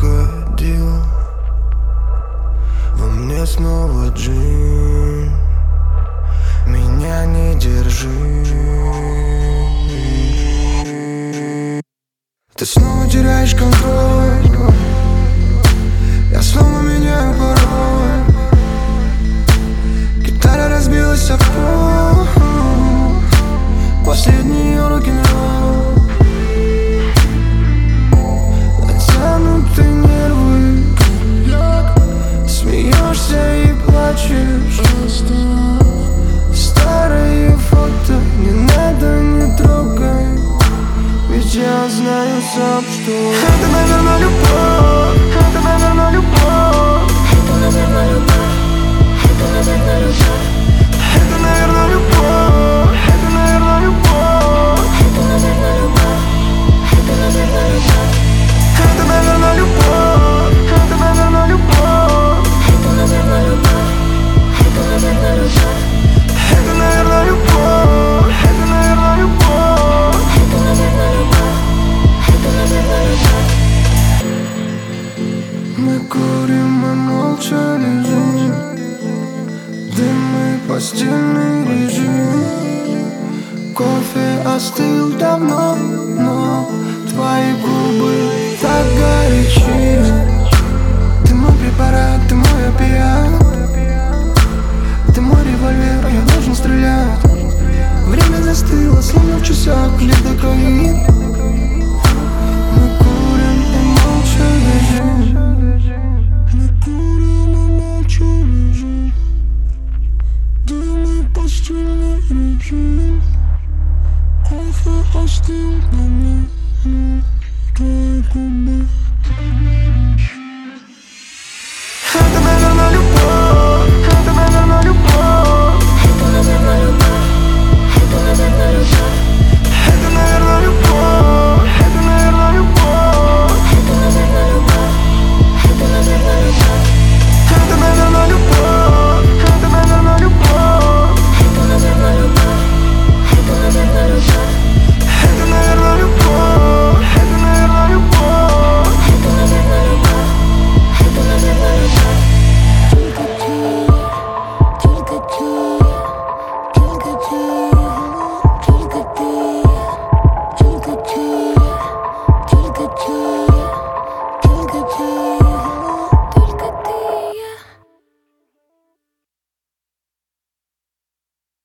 уходил, во мне снова джин. Меня не держи. Ты снова теряешь контроль, я снова меняю пароль. Гитара разбилась об пол, последние рок-н-ролл. Натянутые нервы, смеешься и плачешь. Старые фото не надо, не трогай, ведь я знаю сам, что это, наверное, любовь. Это, наверное, любовь. Это, наверное, любовь. Это, наверное, любовь. Это, наверное, любовь. Это, наверное, любовь. Это, наверное, любовь. Это, наверное, любовь. Это, наверное, любовь. Это, наверное, любовь. Это, наверное, любовь. Это, наверное, любовь. Это, наверное, любовь. Это, наверное, любовь. Это, наверное, любовь. Это, наверное, любовь. Мы курим, мы молча лежим, дым и постельный режим. Кофе остыл давно, но твои губы так горячи. Ты мой препарат, ты мой опиат, ты мой револьвер, я должен стрелять. Время застыло, словно в часах ледокаин.